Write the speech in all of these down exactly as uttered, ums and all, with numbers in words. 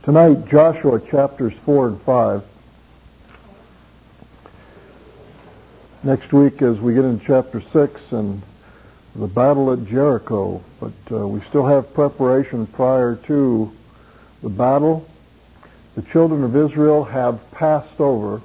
Tonight, Joshua chapters four and five. Next week, as we get into chapter six and the battle at Jericho. But uh, we still have preparation prior to the battle. The children of Israel have passed over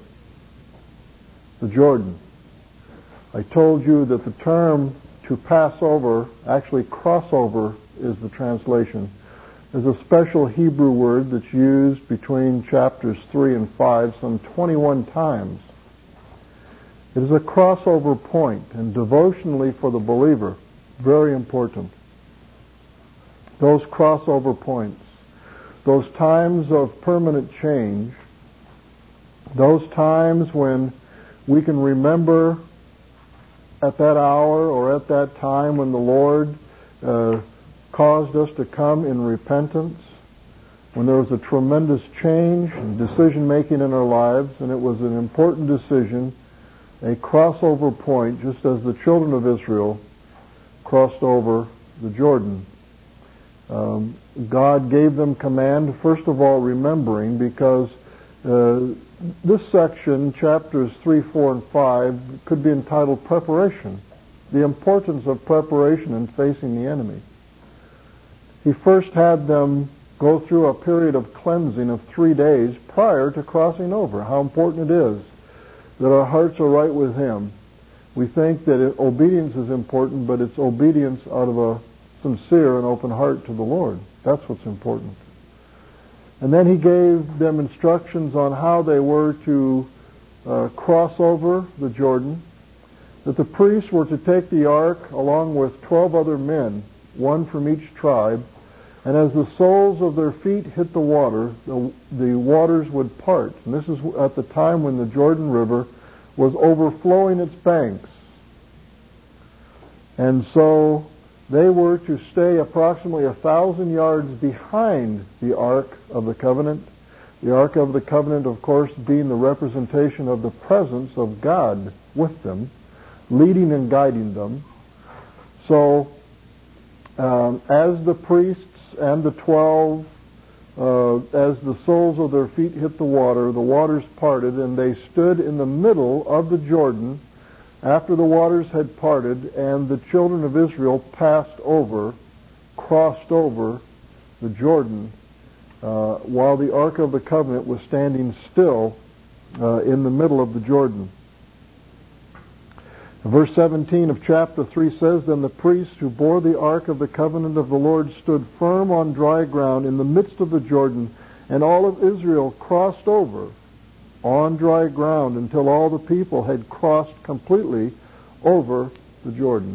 the Jordan. I told you that the term to pass over, actually crossover is the translation, is a special Hebrew word that's used between chapters three and five some twenty-one times. It is a crossover point, and devotionally for the believer, very important. Those crossover points, those times of permanent change, those times when we can remember at that hour or at that time when the Lord uh, caused us to come in repentance, when there was a tremendous change in decision-making in our lives, and it was an important decision, a crossover point, just as the children of Israel crossed over the Jordan. Um, God gave them command, first of all, remembering, because uh, this section, chapters three, four, and five, could be entitled Preparation, the importance of preparation in facing the enemy. He first had them go through a period of cleansing of three days prior to crossing over. How important it is that our hearts are right with Him. We think that it, obedience is important, but it's obedience out of a sincere and open heart to the Lord. That's what's important. And then He gave them instructions on how they were to uh, cross over the Jordan, that the priests were to take the ark along with twelve other men, one from each tribe, and as the soles of their feet hit the water, the, the waters would part. And this is at the time when the Jordan River was overflowing its banks. And so they were to stay approximately a thousand yards behind the Ark of the Covenant. The Ark of the Covenant, of course, being the representation of the presence of God with them, leading and guiding them. So, um, as the priests and the twelve, uh, as the soles of their feet hit the water, the waters parted, and they stood in the middle of the Jordan after the waters had parted, and the children of Israel passed over, crossed over the Jordan, uh, while the Ark of the Covenant was standing still uh, in the middle of the Jordan. Verse seventeen of chapter three says, Then the priests who bore the Ark of the Covenant of the Lord stood firm on dry ground in the midst of the Jordan, and all of Israel crossed over on dry ground until all the people had crossed completely over the Jordan.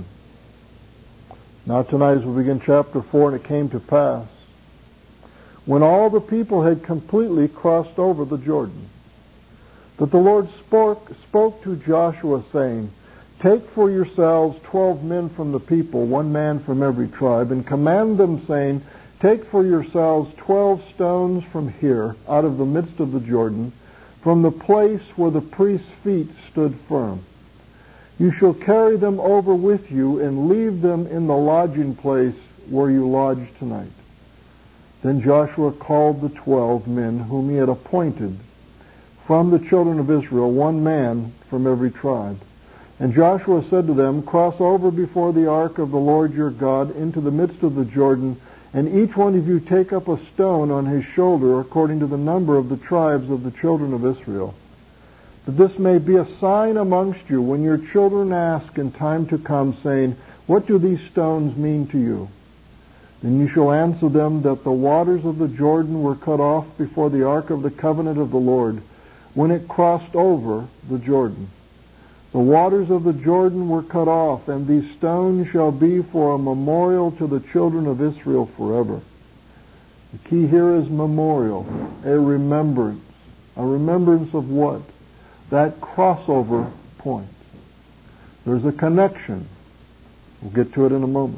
Now tonight as we begin chapter four, and it came to pass, when all the people had completely crossed over the Jordan, that the Lord spoke, spoke to Joshua, saying, Take for yourselves twelve men from the people, one man from every tribe, and command them, saying, Take for yourselves twelve stones from here, out of the midst of the Jordan, from the place where the priest's feet stood firm. You shall carry them over with you, and leave them in the lodging place where you lodge tonight. Then Joshua called the twelve men whom he had appointed from the children of Israel, one man from every tribe. And Joshua said to them, Cross over before the ark of the Lord your God into the midst of the Jordan, and each one of you take up a stone on his shoulder according to the number of the tribes of the children of Israel, that this may be a sign amongst you when your children ask in time to come, saying, What do these stones mean to you? Then you shall answer them that the waters of the Jordan were cut off before the ark of the covenant of the Lord when it crossed over the Jordan. The waters of the Jordan were cut off, and these stones shall be for a memorial to the children of Israel forever. The key here is memorial, a remembrance. A remembrance of what? That crossover point. There's a connection. We'll get to it in a moment.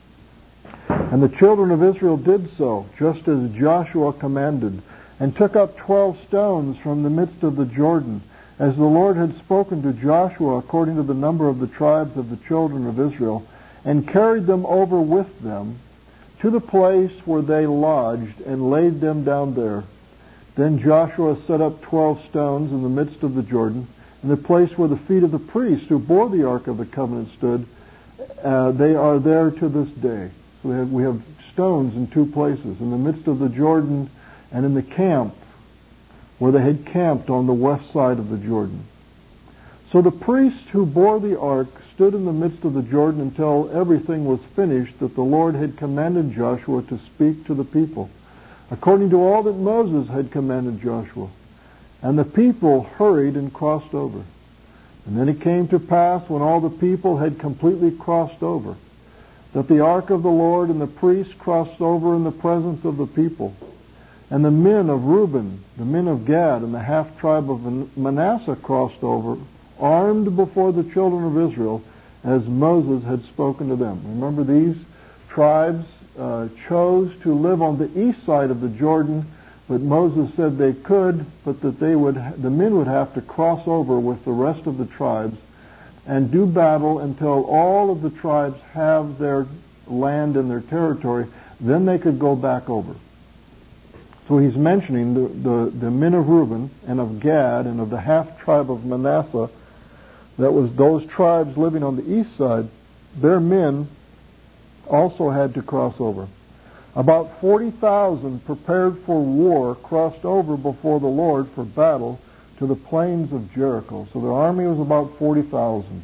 And the children of Israel did so, just as Joshua commanded, and took up twelve stones from the midst of the Jordan, as the Lord had spoken to Joshua according to the number of the tribes of the children of Israel, and carried them over with them to the place where they lodged, and laid them down there. Then Joshua set up twelve stones in the midst of the Jordan, in the place where the feet of the priests who bore the Ark of the Covenant stood. Uh, they are there to this day. So we have, we have stones in two places, in the midst of the Jordan and in the camp where they had camped on the west side of the Jordan. So the priests who bore the ark stood in the midst of the Jordan until everything was finished that the Lord had commanded Joshua to speak to the people, according to all that Moses had commanded Joshua. And the people hurried and crossed over. And then it came to pass, when all the people had completely crossed over, that the ark of the Lord and the priests crossed over in the presence of the people. And the men of Reuben, the men of Gad, and the half-tribe of Manasseh crossed over, armed before the children of Israel, as Moses had spoken to them. Remember, these tribes uh, chose to live on the east side of the Jordan, but Moses said they could, but that they would, the men would have to cross over with the rest of the tribes and do battle until all of the tribes have their land and their territory. Then they could go back over. So he's mentioning the, the, the men of Reuben and of Gad and of the half-tribe of Manasseh. That was those tribes living on the east side. Their men also had to cross over. About forty thousand prepared for war crossed over before the Lord for battle to the plains of Jericho. So their army was about forty thousand.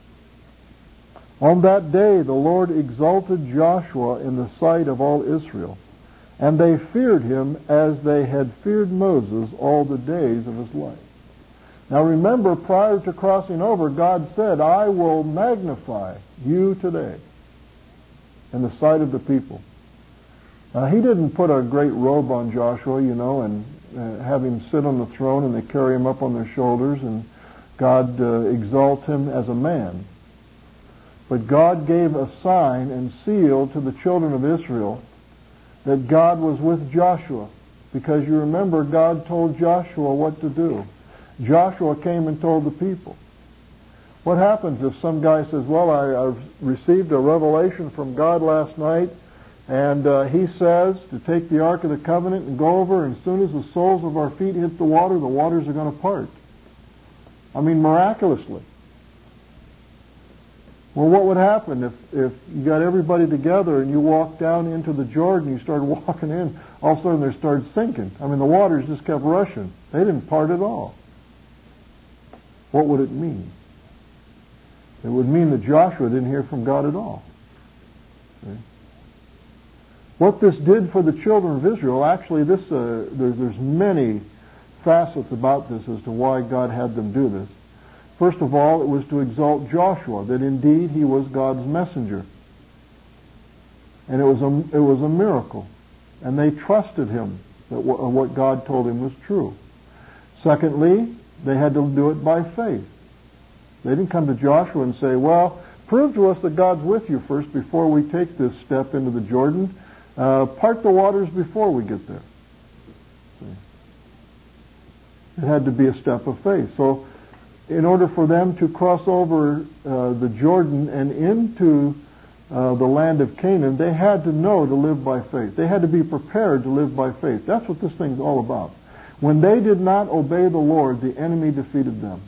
On that day the Lord exalted Joshua in the sight of all Israel, and they feared him as they had feared Moses all the days of his life. Now remember, prior to crossing over, God said, I will magnify you today in the sight of the people. Uh, he didn't put a great robe on Joshua, you know, and uh, have him sit on the throne and they carry him up on their shoulders and God uh, exalt him as a man. But God gave a sign and seal to the children of Israel that God was with Joshua. Because you remember, God told Joshua what to do. Joshua came and told the people. What happens if some guy says, well, I, I've received a revelation from God last night, and uh, he says to take the Ark of the Covenant and go over, and as soon as the soles of our feet hit the water, the waters are going to part. I mean, miraculously. Well, what would happen if, if you got everybody together and you walked down into the Jordan, you started walking in, all of a sudden they started sinking? I mean, the waters just kept rushing. They didn't part at all. What would it mean? It would mean that Joshua didn't hear from God at all. Okay? What this did for the children of Israel, actually, this uh, there, there's many facets about this as to why God had them do this. First of all, it was to exalt Joshua, that indeed he was God's messenger. And it was a, it was a miracle. And they trusted him, that w- what God told him was true. Secondly, they had to do it by faith. They didn't come to Joshua and say, well, prove to us that God's with you first before we take this step into the Jordan. Uh, part the waters before we get there. It had to be a step of faith. So in order for them to cross over uh, the Jordan and into uh, the land of Canaan, they had to know to live by faith. They had to be prepared to live by faith. That's what this thing's all about. When they did not obey the Lord, the enemy defeated them.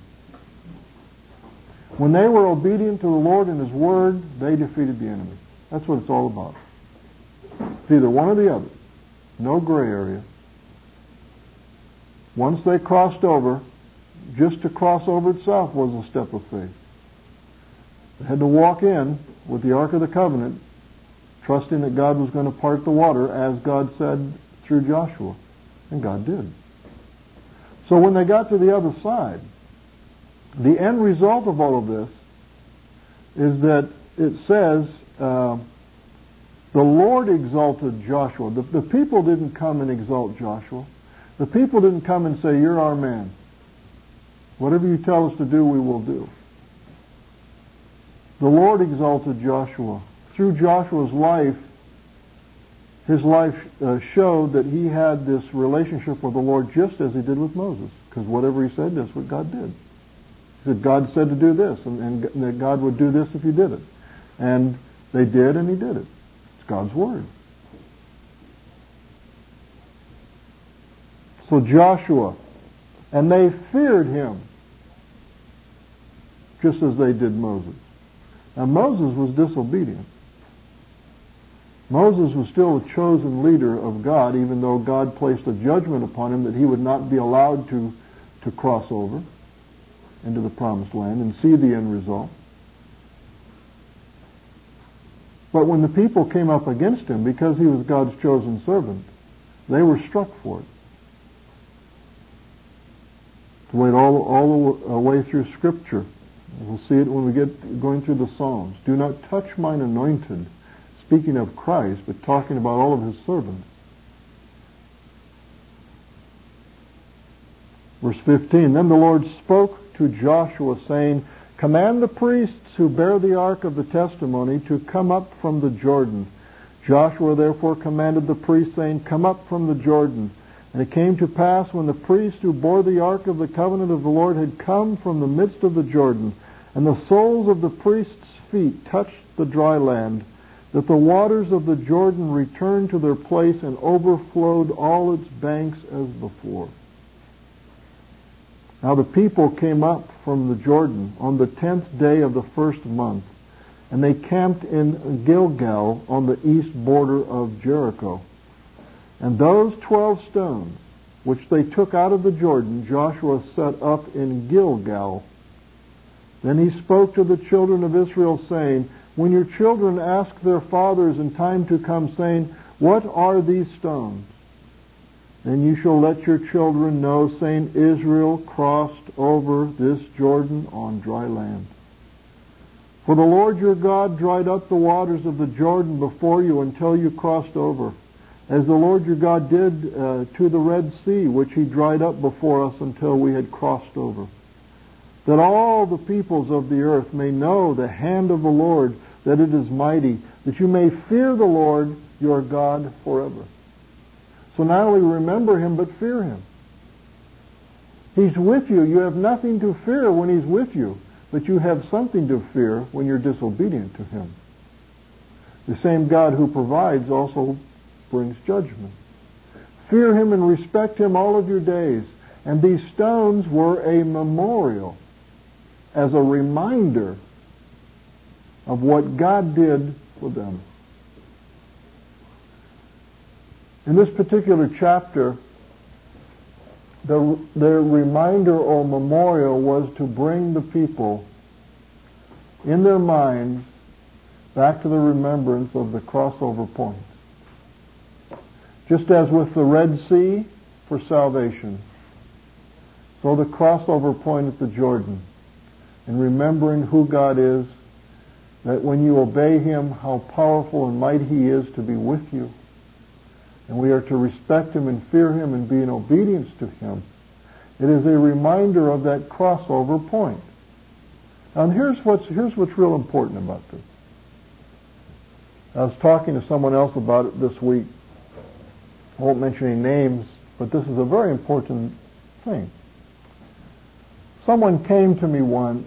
When they were obedient to the Lord and His Word, they defeated the enemy. That's what it's all about. It's either one or the other. No gray area. Once they crossed over, just to cross over itself was a step of faith. They had to walk in with the Ark of the Covenant, trusting that God was going to part the water as God said through Joshua. And God did. So when they got to the other side, the end result of all of this is that it says, uh, the Lord exalted Joshua. The, the people didn't come and exalt Joshua. The people didn't come and say, you're our man. Whatever you tell us to do, we will do. The Lord exalted Joshua. Through Joshua's life, his life uh, showed that he had this relationship with the Lord just as he did with Moses. Because whatever he said, that's what God did. He said, God said to do this, and, and that God would do this if he did it. And they did, and he did it. It's God's Word. So Joshua, and they feared him, just as they did Moses. Now Moses was disobedient. Moses was still a chosen leader of God, even though God placed a judgment upon him that he would not be allowed to, to cross over into the promised land and see the end result. But when the people came up against him, because he was God's chosen servant, they were struck for it. The way all, all the way through Scripture. We'll see it when we get going through the Psalms. Do not touch mine anointed. Speaking of Christ, but talking about all of his servants. Verse fifteen, Then the Lord spoke to Joshua, saying, Command the priests who bear the ark of the testimony to come up from the Jordan. Joshua therefore commanded the priests, saying, Come up from the Jordan. And it came to pass, when the priests who bore the ark of the covenant of the Lord had come from the midst of the Jordan, and the soles of the priests' feet touched the dry land, that the waters of the Jordan returned to their place and overflowed all its banks as before. Now the people came up from the Jordan on the tenth day of the first month, and they camped in Gilgal on the east border of Jericho. And those twelve stones, which they took out of the Jordan, Joshua set up in Gilgal. Then he spoke to the children of Israel, saying, When your children ask their fathers in time to come, saying, What are these stones? Then you shall let your children know, saying, Israel crossed over this Jordan on dry land. For the Lord your God dried up the waters of the Jordan before you until you crossed over, as the Lord your God did uh, to the Red Sea, which he dried up before us until we had crossed over. That all the peoples of the earth may know the hand of the Lord, that it is mighty, that you may fear the Lord your God forever. So not only remember him, but fear him. He's with you. You have nothing to fear when he's with you, but you have something to fear when you're disobedient to him. The same God who provides also brings judgment. Fear him and respect him all of your days. And these stones were a memorial, as a reminder of what God did for them. In this particular chapter, the, the reminder or memorial was to bring the people in their minds back to the remembrance of the crossover point. Just as with the Red Sea for salvation, so the crossover point at the Jordan, and remembering who God is, that when you obey him, how powerful and mighty he is to be with you. And we are to respect him and fear him and be in obedience to him. It is a reminder of that crossover point. And here's what's, here's what's real important about this. I was talking to someone else about it this week. I won't mention any names, but this is a very important thing. Someone came to me once,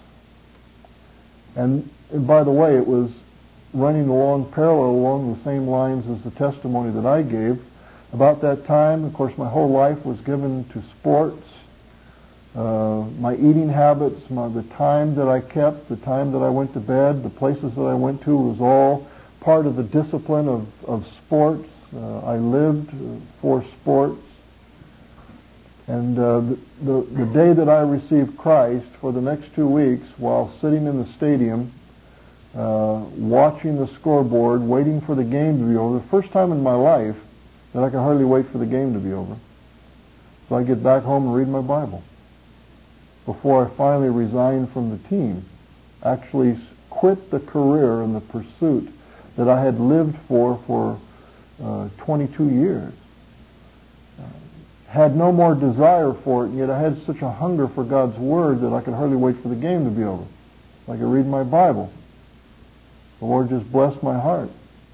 and, and by the way, it was running along parallel along the same lines as the testimony that I gave. About that time, of course, my whole life was given to sports. Uh, my eating habits, my, the time that I kept, the time that I went to bed, the places that I went to was all part of the discipline of, of sports. Uh, I lived for sports. And uh, the, the, the day that I received Christ, for the next two weeks, while sitting in the stadium, uh, watching the scoreboard, waiting for the game to be over, the first time in my life that I could hardly wait for the game to be over. So I get back home and read my Bible before I finally resigned from the team, actually quit the career and the pursuit that I had lived for for uh, twenty-two years. Uh, had no more desire for it, and yet I had such a hunger for God's Word that I could hardly wait for the game to be over. I could read my Bible. The Lord just blessed my heart.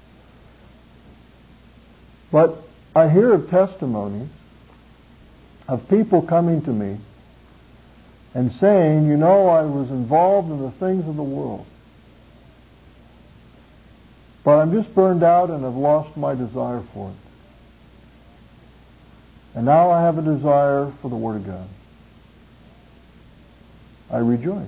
But I hear of testimonies of people coming to me and saying, you know, I was involved in the things of the world, but I'm just burned out and have lost my desire for it. And now I have a desire for the Word of God. I rejoiced.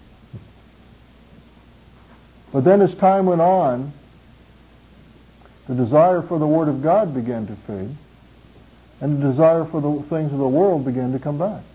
But then as time went on, the desire for the Word of God began to fade, and the desire for the things of the world began to come back.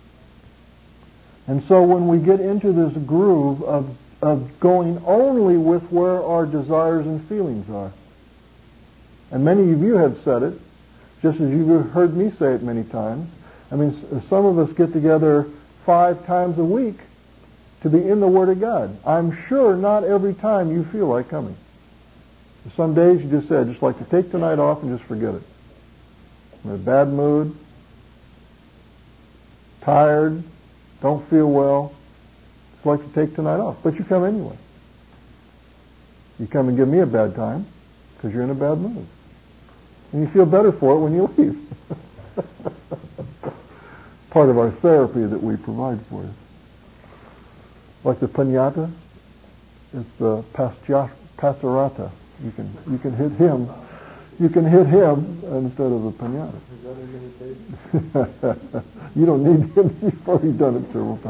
And so when we get into this groove of, of going only with where our desires and feelings are, and many of you have said it, just as you've heard me say it many times. I mean, some of us get together five times a week to be in the Word of God. I'm sure not every time you feel like coming. Some days you just say, I'd just like to take tonight off and just forget it. I'm in a bad mood, tired, don't feel well. Just like to take tonight off. But you come anyway. You come and give me a bad time because you're in a bad mood. And you feel better for it when you leave. Part of our therapy that we provide for you. Like the piñata, it's the pastia, pastorata. You can you can hit him. You can hit him instead of the piñata. Is that imitation? You don't need him. You've already done it several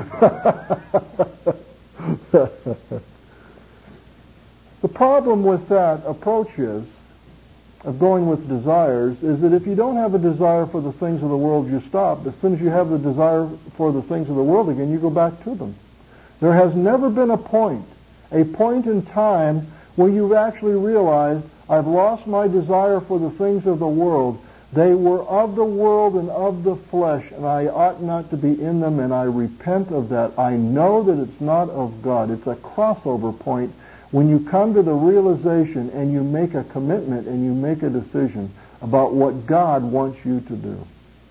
times. The problem with that approach is, of going with desires, is that if you don't have a desire for the things of the world, you stop. As soon as you have the desire for the things of the world again, you go back to them. There has never been a point, a point in time where you've actually realized, I've lost my desire for the things of the world. They were of the world and of the flesh, and I ought not to be in them, and I repent of that. I know that it's not of God. It's a crossover point when you come to the realization and you make a commitment and you make a decision about what God wants you to do.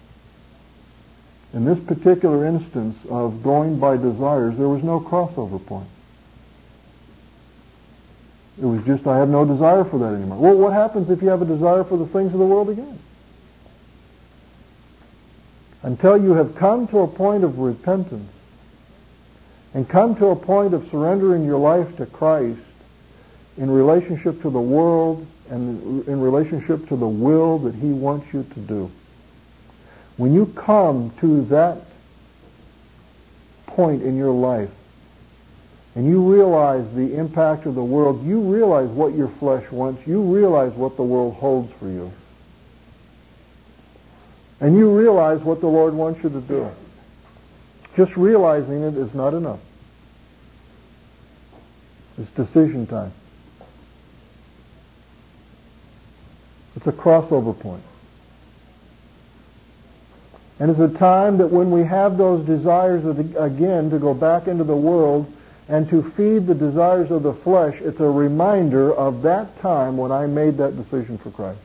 In this particular instance of going by desires, there was no crossover point. It was just, I have no desire for that anymore. Well, what happens if you have a desire for the things of the world again? Until you have come to a point of repentance and come to a point of surrendering your life to Christ in relationship to the world and in relationship to the will that He wants you to do. When you come to that point in your life and you realize the impact of the world, you realize what your flesh wants, you realize what the world holds for you, and you realize what the Lord wants you to do. Just realizing it is not enough. It's decision time. It's a crossover point. And it's a time that when we have those desires again to go back into the world and to feed the desires of the flesh, it's a reminder of that time when I made that decision for Christ.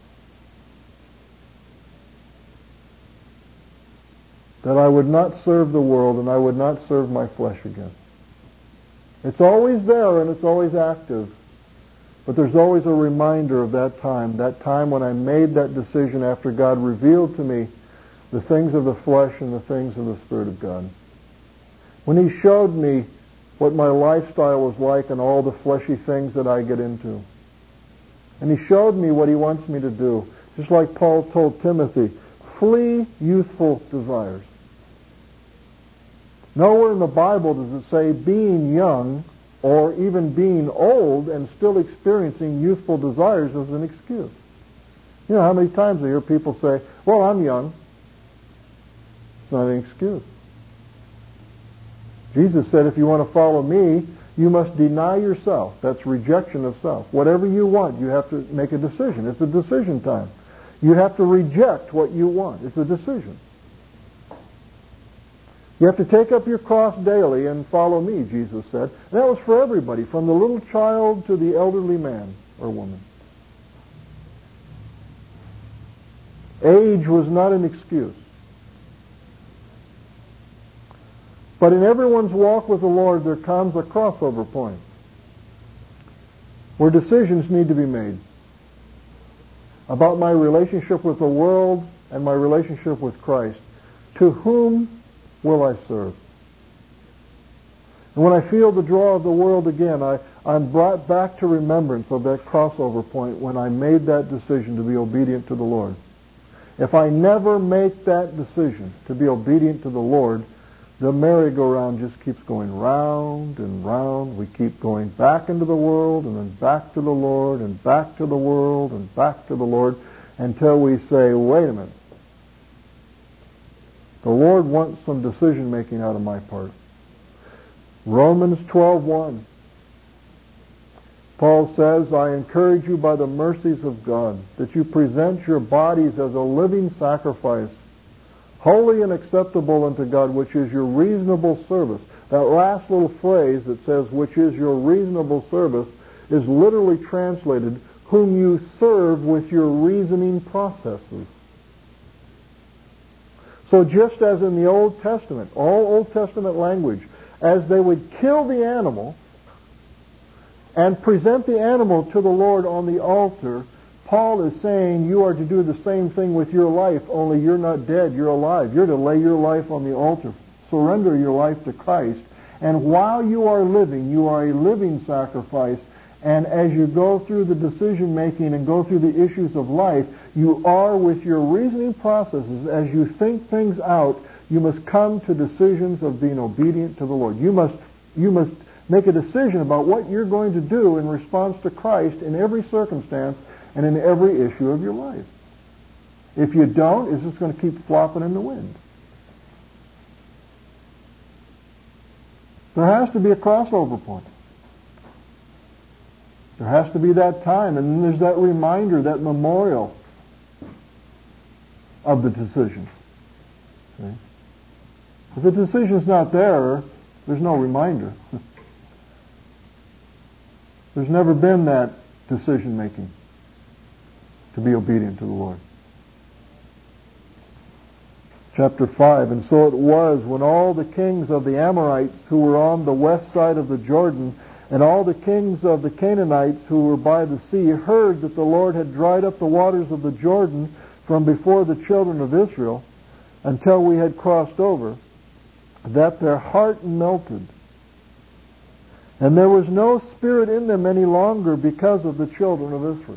That I would not serve the world and I would not serve my flesh again. It's always there and it's always active. But there's always a reminder of that time, that time when I made that decision after God revealed to me the things of the flesh and the things of the Spirit of God. When He showed me what my lifestyle was like and all the fleshy things that I get into. And He showed me what He wants me to do. Just like Paul told Timothy, flee youthful desires. Nowhere in the Bible does it say being young or even being old and still experiencing youthful desires as an excuse. You know how many times I hear people say, well, I'm young. It's not an excuse. Jesus said, if you want to follow me, you must deny yourself. That's rejection of self. Whatever you want, you have to make a decision. It's a decision time. You have to reject what you want. It's a decision. You have to take up your cross daily and follow me, Jesus said. And that was for everybody, from the little child to the elderly man or woman. Age was not an excuse. But in everyone's walk with the Lord, there comes a crossover point where decisions need to be made about my relationship with the world and my relationship with Christ. To whom will I serve? And when I feel the draw of the world again, I, I'm brought back to remembrance of that crossover point when I made that decision to be obedient to the Lord. If I never make that decision to be obedient to the Lord, the merry-go-round just keeps going round and round. We keep going back into the world and then back to the Lord and back to the world and back to the Lord until we say, wait a minute. The Lord wants some decision-making out of my part. Romans twelve one. Paul says, I encourage you by the mercies of God that you present your bodies as a living sacrifice, holy and acceptable unto God, which is your reasonable service. That last little phrase that says, which is your reasonable service, is literally translated, whom you serve with your reasoning processes. So just as in the Old Testament, all Old Testament language, as they would kill the animal and present the animal to the Lord on the altar, Paul is saying you are to do the same thing with your life, only you're not dead, you're alive. You're to lay your life on the altar. Surrender your life to Christ. And while you are living, you are a living sacrifice. And as you go through the decision-making and go through the issues of life, you are, with your reasoning processes, as you think things out, you must come to decisions of being obedient to the Lord. You must, you must make a decision about what you're going to do in response to Christ in every circumstance and in every issue of your life. If you don't, it's just going to keep flopping in the wind. There has to be a crossover point. There has to be that time, and then there's that reminder, that memorial of the decision. Okay? If the decision's not there, there's no reminder. There's never been that decision-making to be obedient to the Lord. Chapter five, and so it was when all the kings of the Amorites who were on the west side of the Jordan and all the kings of the Canaanites who were by the sea heard that the Lord had dried up the waters of the Jordan from before the children of Israel until we had crossed over, that their heart melted. And there was no spirit in them any longer because of the children of Israel.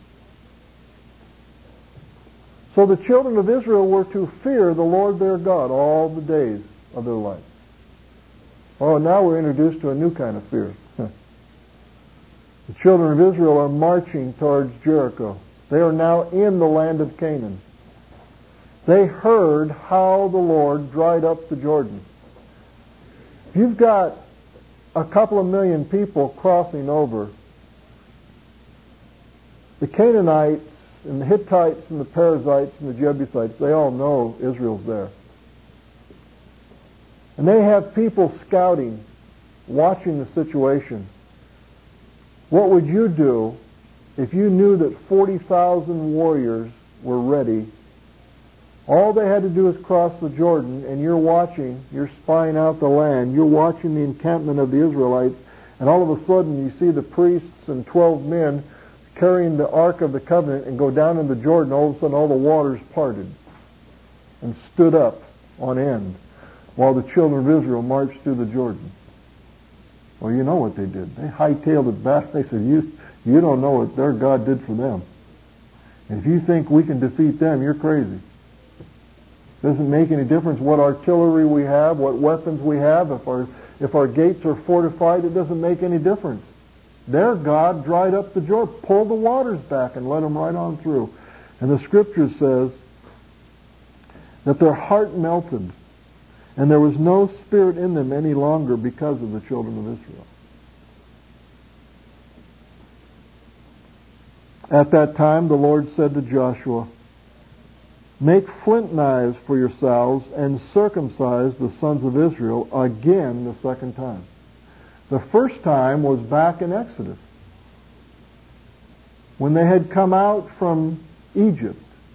So the children of Israel were to fear the Lord their God all the days of their life. Oh, now we're introduced to a new kind of fear. The children of Israel are marching towards Jericho. They are now in the land of Canaan. They heard how the Lord dried up the Jordan. If you've got a couple of million people crossing over, the Canaanites and the Hittites and the Perizzites and the Jebusites, they all know Israel's there. And they have people scouting, watching the situation. What would you do if you knew that forty thousand warriors were ready? All they had to do is cross the Jordan, and you're watching, you're spying out the land, you're watching the encampment of the Israelites, and all of a sudden you see the priests and twelve men carrying the Ark of the Covenant and go down in the Jordan. All of a sudden all the waters parted and stood up on end while the children of Israel marched through the Jordan. Well, you know what they did. They hightailed it back. They said, you, you don't know what their God did for them. And if you think we can defeat them, you're crazy. Doesn't make any difference what artillery we have, what weapons we have. If our, if our gates are fortified, it doesn't make any difference. Their God dried up the Jordan, pulled the waters back and let them right on through. And the Scripture says that their heart melted, and there was no spirit in them any longer because of the children of Israel. At that time, the Lord said to Joshua, make flint knives for yourselves and circumcise the sons of Israel again the second time. The first time was back in Exodus, when they had come out from Egypt.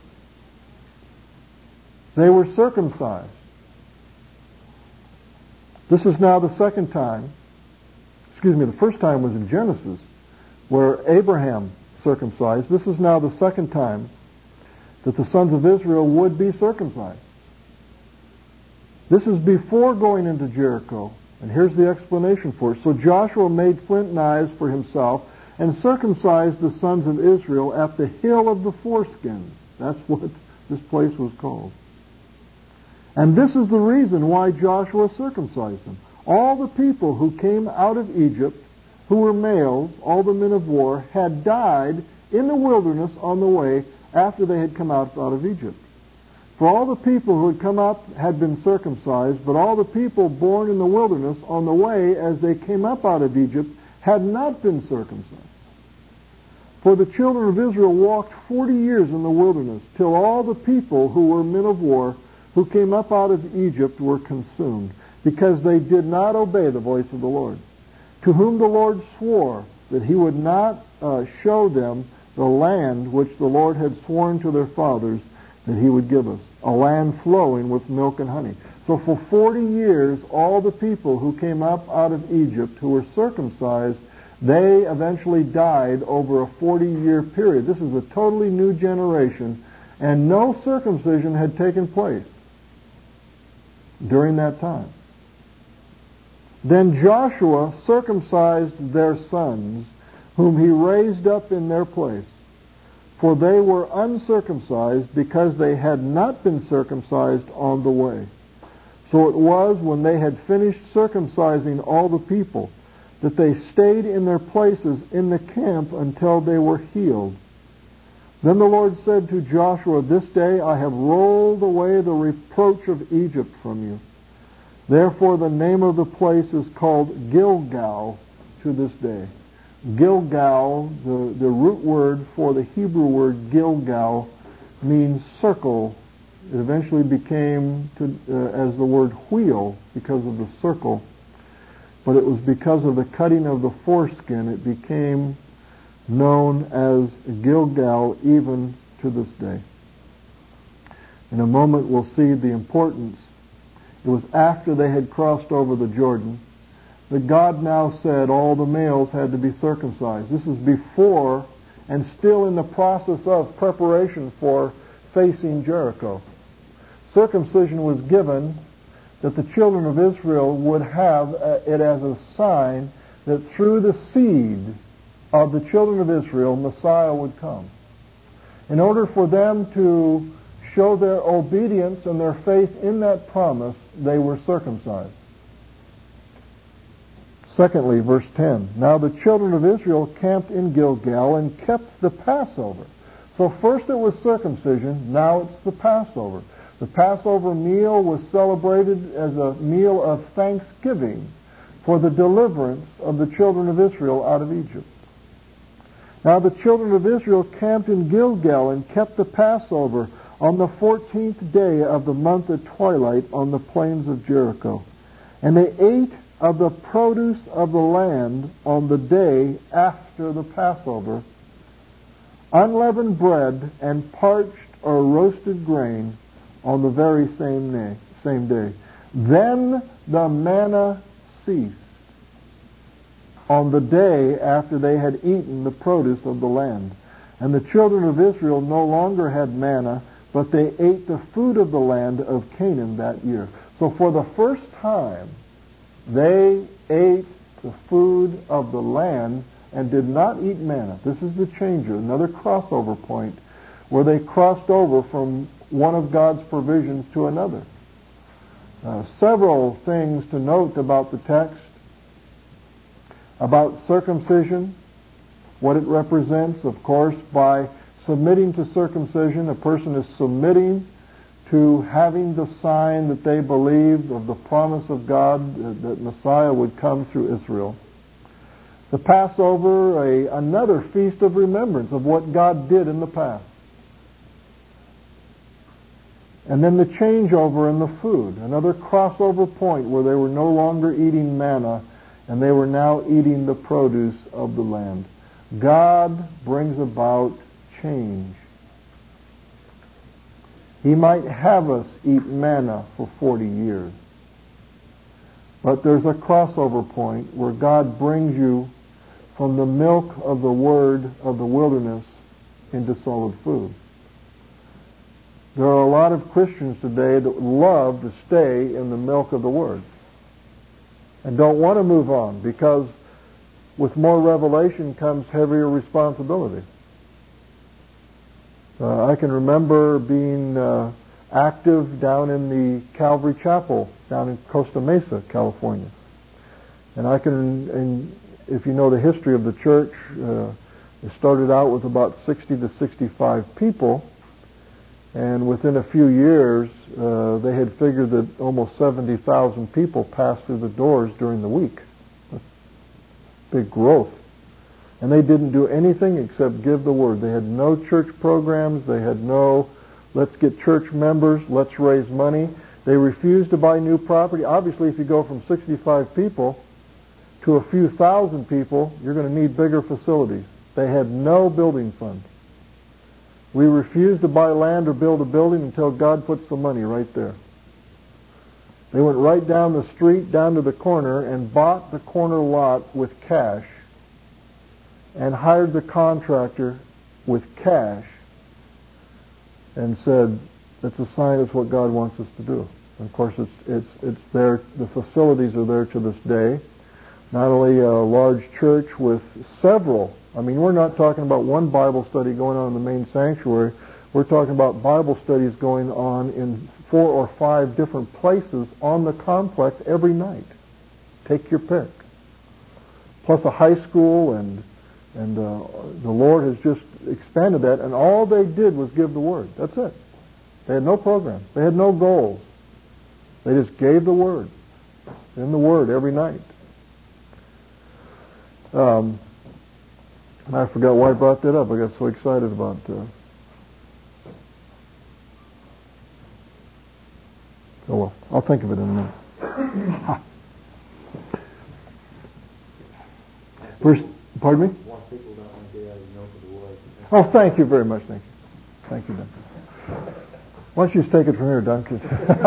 They were circumcised. This is now the second time. Excuse me, the first time was in Genesis, where Abraham circumcised. This is now the second time that the sons of Israel would be circumcised. This is before going into Jericho. And here's the explanation for it. So Joshua made flint knives for himself and circumcised the sons of Israel at the hill of the foreskins. That's what this place was called. And this is the reason why Joshua circumcised them. All the people who came out of Egypt, who were males, all the men of war, had died in the wilderness on the way after they had come out, out of Egypt. For all the people who had come up had been circumcised, but all the people born in the wilderness on the way as they came up out of Egypt had not been circumcised. For the children of Israel walked forty years in the wilderness, till all the people who were men of war who came up out of Egypt were consumed, because they did not obey the voice of the Lord, to whom the Lord swore that he would not uh, show them the land which the Lord had sworn to their fathers that he would give us, a land flowing with milk and honey. So for forty years, all the people who came up out of Egypt who were circumcised, they eventually died over a forty-year period. This is a totally new generation, and no circumcision had taken place during that time. Then Joshua circumcised their sons, whom he raised up in their place. For they were uncircumcised, because they had not been circumcised on the way. So it was, when they had finished circumcising all the people, that they stayed in their places in the camp until they were healed. Then the Lord said to Joshua, "This day I have rolled away the reproach of Egypt from you." Therefore the name of the place is called Gilgal to this day. Gilgal, the, the root word for the Hebrew word Gilgal, means circle. It eventually became to, uh, as the word wheel because of the circle. But it was because of the cutting of the foreskin it became known as Gilgal even to this day. In a moment we'll see the importance. It was after they had crossed over the Jordan that God now said all the males had to be circumcised. This is before and still in the process of preparation for facing Jericho. Circumcision was given that the children of Israel would have it as a sign that through the seed of the children of Israel, Messiah would come. In order for them to show their obedience and their faith in that promise, they were circumcised. Secondly, verse ten. Now the children of Israel camped in Gilgal and kept the Passover. So first it was circumcision, now it's the Passover. The Passover meal was celebrated as a meal of thanksgiving for the deliverance of the children of Israel out of Egypt. Now the children of Israel camped in Gilgal and kept the Passover on the fourteenth day of the month at twilight on the plains of Jericho. And they ate of the produce of the land on the day after the Passover, unleavened bread and parched or roasted grain on the very same day. Same day. Then the manna ceased on the day after they had eaten the produce of the land. And the children of Israel no longer had manna, but they ate the food of the land of Canaan that year. So for the first time, they ate the food of the land and did not eat manna. This is the changer, another crossover point, where they crossed over from one of God's provisions to another. Uh, several things to note about the text. About circumcision, what it represents, of course, by submitting to circumcision, a person is submitting to having the sign that they believed of the promise of God that Messiah would come through Israel. The Passover, a, another feast of remembrance of what God did in the past. And then the changeover in the food, another crossover point where they were no longer eating manna and they were now eating the produce of the land. God brings about change. He might have us eat manna for forty years. But there's a crossover point where God brings you from the milk of the Word of the wilderness into solid food. There are a lot of Christians today that would love to stay in the milk of the Word and don't want to move on because with more revelation comes heavier responsibility. Uh, I can remember being uh, active down in the Calvary Chapel down in Costa Mesa, California. And I can, and if you know the history of the church, uh, it started out with about sixty to sixty-five people, and within a few years, uh, they had figured that almost seventy thousand people passed through the doors during the week. Big growth. And they didn't do anything except give the word. They had no church programs. They had no, let's get church members, let's raise money. They refused to buy new property. Obviously, if you go from sixty-five people to a few thousand people, you're going to need bigger facilities. They had no building fund. We refused to buy land or build a building until God puts the money right there. They went right down the street, down to the corner, and bought the corner lot with cash and hired the contractor with cash and said, it's a sign it's what God wants us to do. And of course, it's it's it's there. The facilities are there to this day. Not only a large church with several, I mean, we're not talking about one Bible study going on in the main sanctuary. We're talking about Bible studies going on in four or five different places on the complex every night. Take your pick. Plus a high school, and and uh, the Lord has just expanded that, and all they did was give the Word. That's it. They had no programs. They had no goals. They just gave the Word. In the Word every night. Um, and I forgot why I brought that up. I got so excited about uh, oh well, I'll think of it in a minute. First, pardon me? Oh, thank you very much. Thank you. Thank you, Duncan. Why don't you just take it from here, Duncan?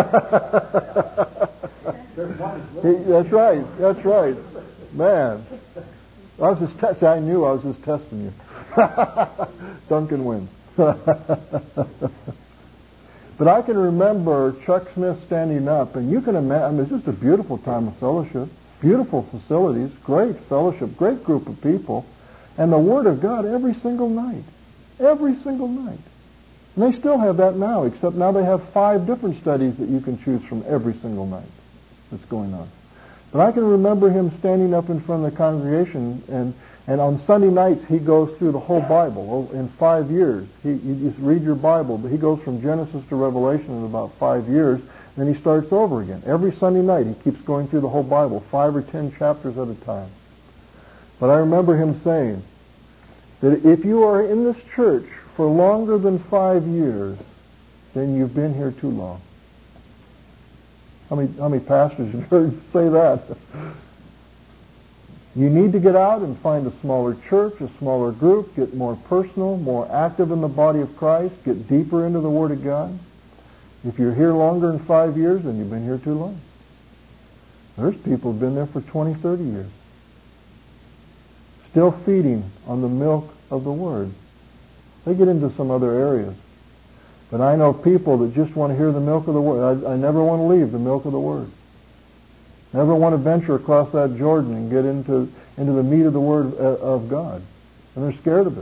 That's right. That's right. Man. I was just test- I knew I was just testing you. Duncan wins. But I can remember Chuck Smith standing up, and you can imagine, I mean, it's just a beautiful time of fellowship, beautiful facilities, great fellowship, great group of people, and the Word of God every single night. Every single night. And they still have that now, except now they have five different studies that you can choose from every single night that's going on. But I can remember him standing up in front of the congregation, and, and on Sunday nights he goes through the whole Bible. In five years, he, you just read your Bible, but he goes from Genesis to Revelation in about five years, and then he starts over again. Every Sunday night he keeps going through the whole Bible, five or ten chapters at a time. But I remember him saying that if you are in this church for longer than five years, then you've been here too long. How many, how many pastors have heard say that? You need to get out and find a smaller church, a smaller group, get more personal, more active in the body of Christ, get deeper into the Word of God. If you're here longer than five years, then you've been here too long. There's people who've been there for twenty, thirty years. Still feeding on the milk of the Word. They get into some other areas. But I know people that just want to hear the milk of the Word. I, I never want to leave the milk of the Word. Never want to venture across that Jordan and get into, into the meat of the Word of God. And they're scared of it.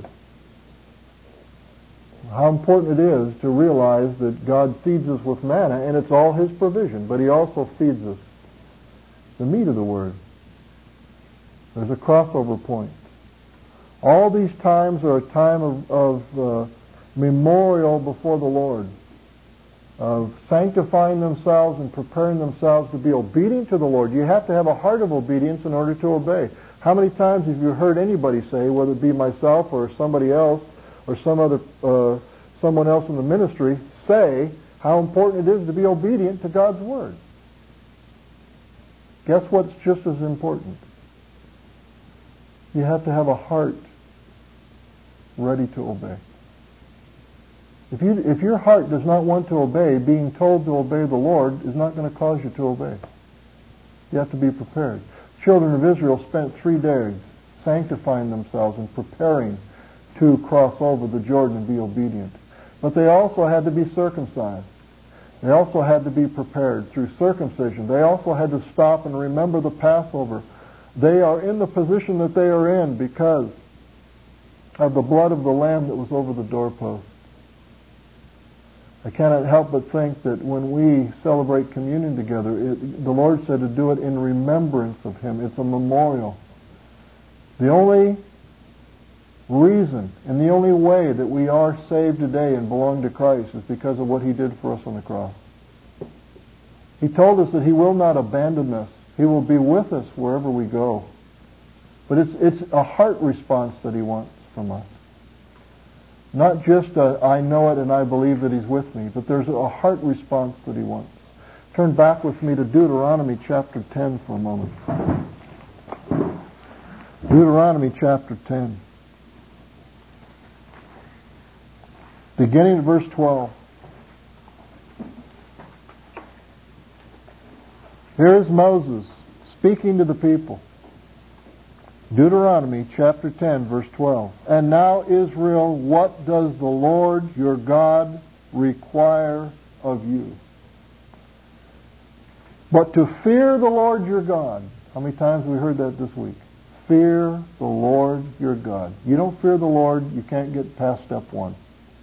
How important it is to realize that God feeds us with manna, and it's all His provision, but He also feeds us the meat of the Word. There's a crossover point. All these times are a time of, of uh, memorial before the Lord, of sanctifying themselves and preparing themselves to be obedient to the Lord. You have to have a heart of obedience in order to obey. How many times have you heard anybody say, whether it be myself or somebody else or some other uh, someone else in the ministry, say how important it is to be obedient to God's Word? Guess what's just as important? You have to have a heart ready to obey. If you, if your heart does not want to obey, being told to obey the Lord is not going to cause you to obey. You have to be prepared. Children of Israel spent three days sanctifying themselves and preparing to cross over the Jordan and be obedient. But they also had to be circumcised. They also had to be prepared through circumcision. They also had to stop and remember the Passover. They are in the position that they are in because of the blood of the Lamb that was over the doorpost. I cannot help but think that when we celebrate communion together, it, the Lord said to do it in remembrance of Him. It's a memorial. The only reason and the only way that we are saved today and belong to Christ is because of what He did for us on the cross. He told us that He will not abandon us. He will be with us wherever we go. But it's it's a heart response that He wants from us. Not just a, I know it and I believe that He's with me, but there's a heart response that He wants. Turn back with me to Deuteronomy chapter ten for a moment. Deuteronomy chapter ten. Beginning at verse twelve. Here is Moses speaking to the people. Deuteronomy chapter ten, verse twelve. And now, Israel, what does the Lord your God require of you? But to fear the Lord your God. How many times have we heard that this week? Fear the Lord your God. You don't fear the Lord, you can't get past step one.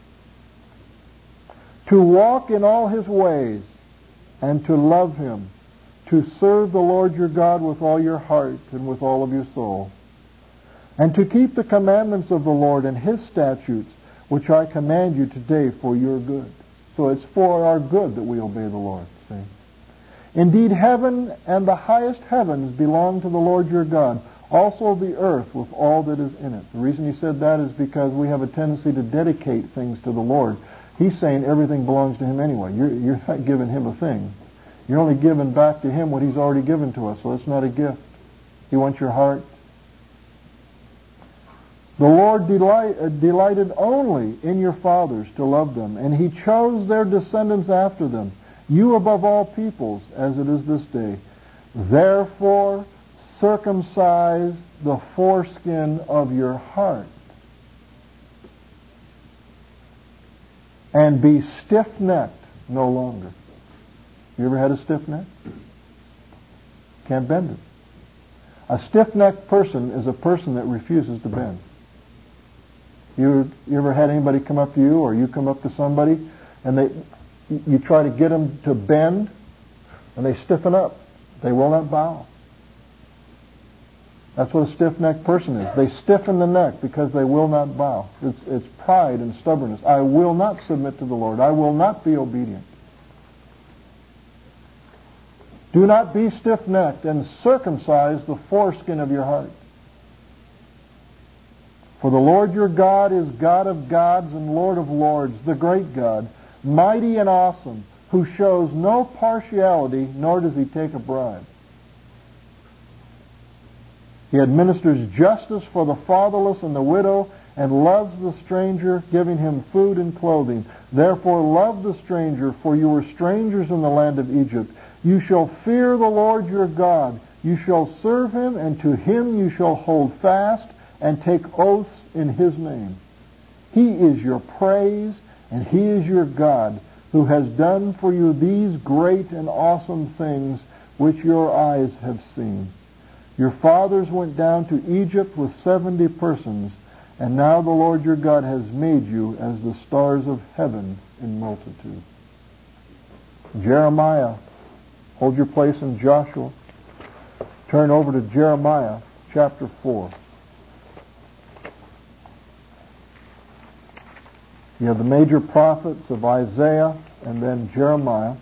To walk in all His ways and to love Him, to serve the Lord your God with all your heart and with all of your soul, and to keep the commandments of the Lord and His statutes, which I command you today for your good. So it's for our good that we obey the Lord. See? Indeed, heaven and the highest heavens belong to the Lord your God, also the earth with all that is in it. The reason He said that is because we have a tendency to dedicate things to the Lord. He's saying everything belongs to Him anyway. You're, you're not giving Him a thing. You're only giving back to Him what He's already given to us. So that's not a gift. He wants your heart. The Lord delight, uh, delighted only in your fathers to love them, and He chose their descendants after them, you above all peoples, as it is this day. Therefore, circumcise the foreskin of your heart, and be stiff-necked no longer. You ever had a stiff neck? Can't bend it. A stiff-necked person is a person that refuses to bend. You, you ever had anybody come up to you, or you come up to somebody, and they, you try to get them to bend, and they stiffen up. They will not bow. That's what a stiff-necked person is. They stiffen the neck because they will not bow. It's, it's pride and stubbornness. I will not submit to the Lord. I will not be obedient. Do not be stiff-necked, and circumcise the foreskin of your heart. For the Lord your God is God of gods and Lord of lords, the great God, mighty and awesome, who shows no partiality, nor does He take a bribe. He administers justice for the fatherless and the widow, and loves the stranger, giving him food and clothing. Therefore love the stranger, for you were strangers in the land of Egypt. You shall fear the Lord your God. You shall serve Him, and to Him you shall hold fast, and take oaths in His name. He is your praise, and He is your God, who has done for you these great and awesome things which your eyes have seen. Your fathers went down to Egypt with seventy persons, and now the Lord your God has made you as the stars of heaven in multitude. Jeremiah. Hold your place in Joshua. Turn over to Jeremiah chapter four. You have the major prophets of Isaiah and then Jeremiah.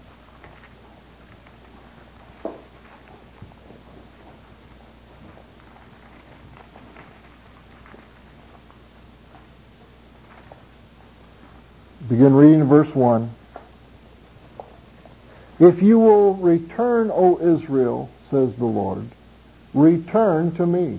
Begin reading verse one. If you will return, O Israel, says the Lord, return to me.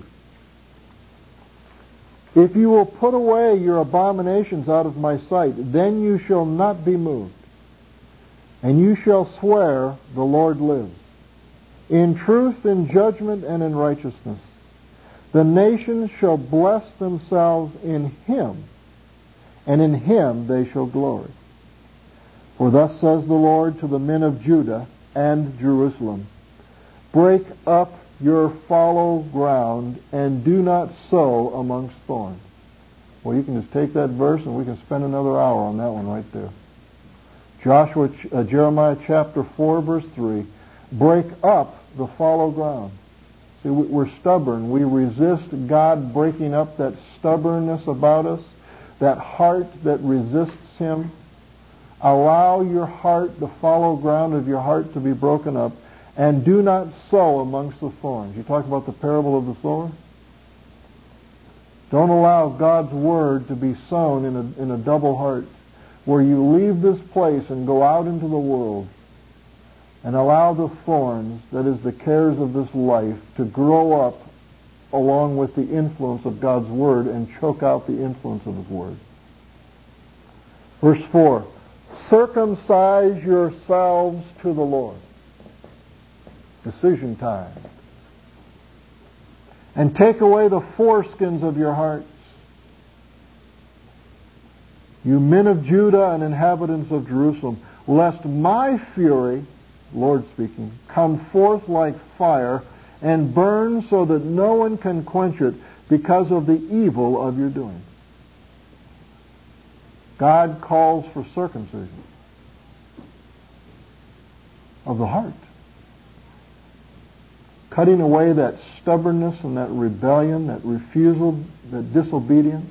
If you will put away your abominations out of my sight, then you shall not be moved. And you shall swear, the Lord lives. In truth, in judgment, and in righteousness. The nations shall bless themselves in Him, and in Him they shall glory. For thus says the Lord to the men of Judah and Jerusalem, break up your fallow ground, and do not sow amongst thorns. Well, you can just take that verse and we can spend another hour on that one right there. Joshua, uh, Jeremiah chapter four, verse three, break up the fallow ground. See, we're stubborn. We resist God breaking up that stubbornness about us, that heart that resists Him. Allow your heart, the fallow ground of your heart, to be broken up, and do not sow amongst the thorns. You talk about the parable of the sower? Don't allow God's Word to be sown in a, in a double heart, where you leave this place and go out into the world and allow the thorns, that is the cares of this life, to grow up along with the influence of God's Word and choke out the influence of His Word. Verse four, circumcise yourselves to the Lord. Decision time. And take away the foreskins of your hearts. You men of Judah and inhabitants of Jerusalem, lest my fury, Lord speaking, come forth like fire and burn so that no one can quench it because of the evil of your doing. God calls for circumcision of the heart. Cutting away that stubbornness and that rebellion, that refusal, that disobedience.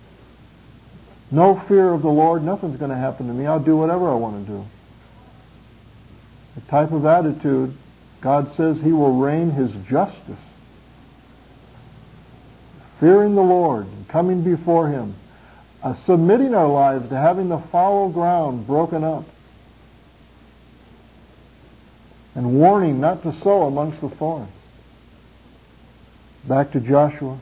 No fear of the Lord. Nothing's going to happen to me. I'll do whatever I want to do. The type of attitude, God says He will rain His justice. Fearing the Lord and coming before Him. Uh, submitting our lives to having the fallow ground broken up. And warning not to sow amongst the thorns. Back to Joshua.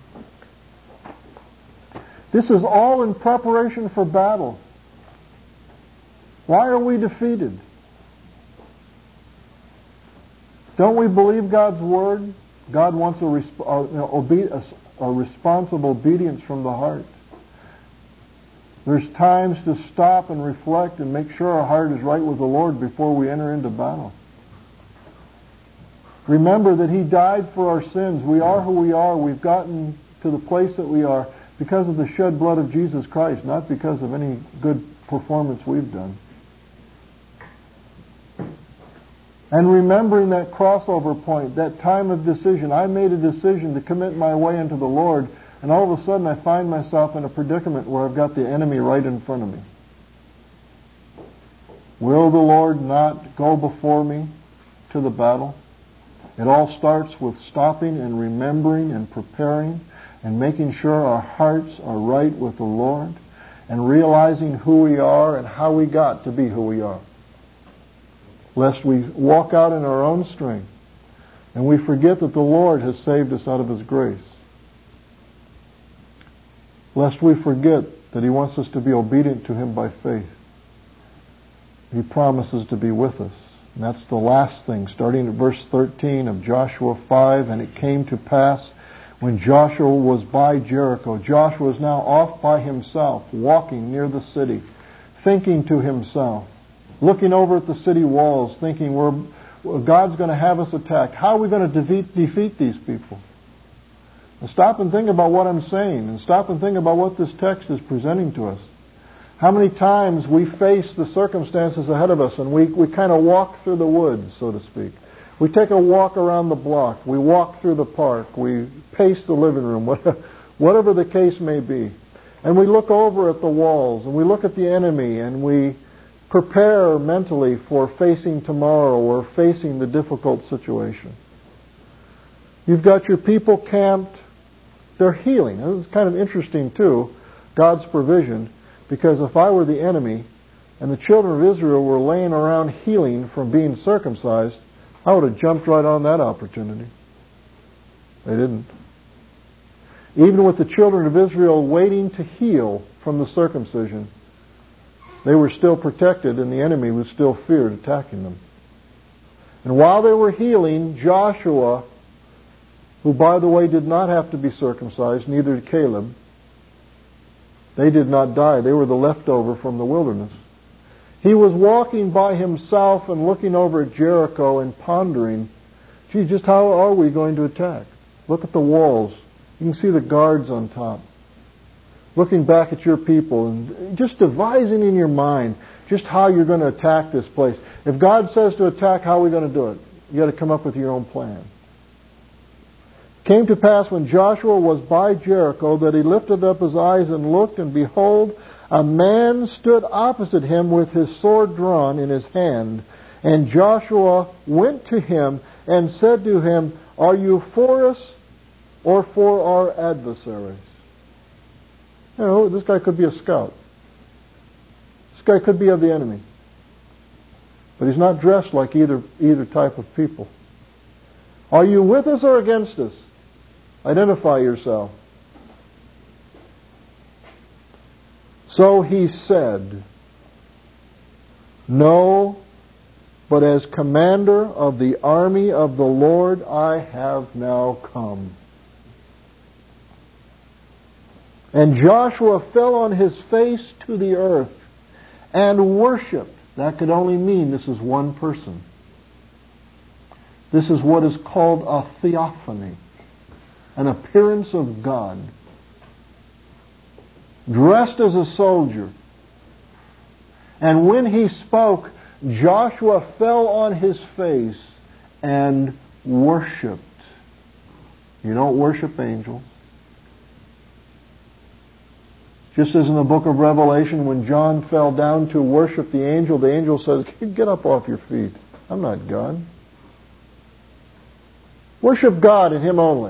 This is all in preparation for battle. Why are we defeated? Don't we believe God's Word? God wants a, resp- a, you know, obe- a, a responsible obedience from the heart. There's times to stop and reflect and make sure our heart is right with the Lord before we enter into battle. Remember that He died for our sins. We are who we are. We've gotten to the place that we are because of the shed blood of Jesus Christ, not because of any good performance we've done. And remembering that crossover point, that time of decision. I made a decision to commit my way into the Lord, and all of a sudden I find myself in a predicament where I've got the enemy right in front of me. Will the Lord not go before me to the battle? It all starts with stopping and remembering and preparing and making sure our hearts are right with the Lord and realizing who we are and how we got to be who we are. Lest we walk out in our own strength and we forget that the Lord has saved us out of His grace. Lest we forget that He wants us to be obedient to Him by faith. He promises to be with us. And that's the last thing, starting at verse thirteen of Joshua five. And it came to pass when Joshua was by Jericho. Joshua is now off by himself, walking near the city, thinking to himself, looking over at the city walls, thinking, We're, God's going to have us attacked. How are we going to defeat, defeat these people? Now stop and think about what I'm saying, and stop and think about what this text is presenting to us. How many times we face the circumstances ahead of us and we, we kind of walk through the woods, so to speak. We take a walk around the block. We walk through the park. We pace the living room, whatever the case may be. And we look over at the walls and we look at the enemy and we prepare mentally for facing tomorrow or facing the difficult situation. You've got your people camped. They're healing. This is kind of interesting too, God's provision. Because if I were the enemy and the children of Israel were laying around healing from being circumcised, I would have jumped right on that opportunity. They didn't. Even with the children of Israel waiting to heal from the circumcision, they were still protected and the enemy was still feared attacking them. And while they were healing, Joshua, who by the way did not have to be circumcised, neither did Caleb, they did not die. They were the leftover from the wilderness. He was walking by himself and looking over at Jericho and pondering, gee, just how are we going to attack? Look at the walls. You can see the guards on top. looking back at your people and just devising in your mind just how you're going to attack this place. If God says to attack, how are we going to do it? You got to come up with your own plan. Came to pass when Joshua was by Jericho that he lifted up his eyes and looked, and behold, a man stood opposite him with his sword drawn in his hand. And Joshua went to him and said to him, Are you for us or for our adversaries? You know, this guy could be a scout. This guy could be of the enemy. But he's not dressed like either either type of people. Are you with us or against us? Identify yourself. So he said, No, but as commander of the army of the Lord I have now come. And Joshua fell on his face to the earth and worshipped. That could only mean this is one person. This is what is called a theophany, an appearance of God. Dressed as a soldier. And when he spoke, Joshua fell on his face and worshipped. You don't worship angels. Just as in the book of Revelation, when John fell down to worship the angel, the angel says, Get up off your feet. I'm not God. Worship God and Him only.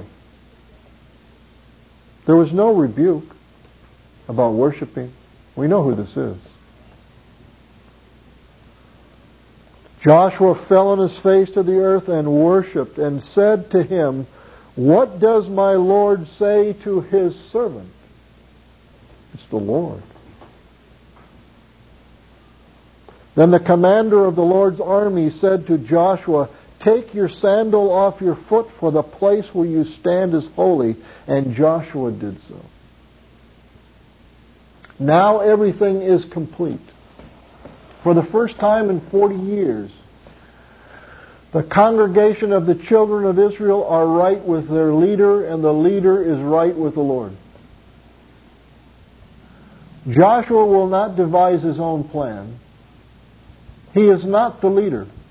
There was no rebuke about worshiping. We know who this is. Joshua fell on his face to the earth and worshipped and said to him, What does my Lord say to His servant? It's the Lord. Then the commander of the Lord's army said to Joshua, Take your sandal off your foot, for the place where you stand is holy. And Joshua did so. Now everything is complete. For the first time in forty years, the congregation of the children of Israel are right with their leader, and the leader is right with the Lord. Joshua will not devise his own plan. He is not the leader.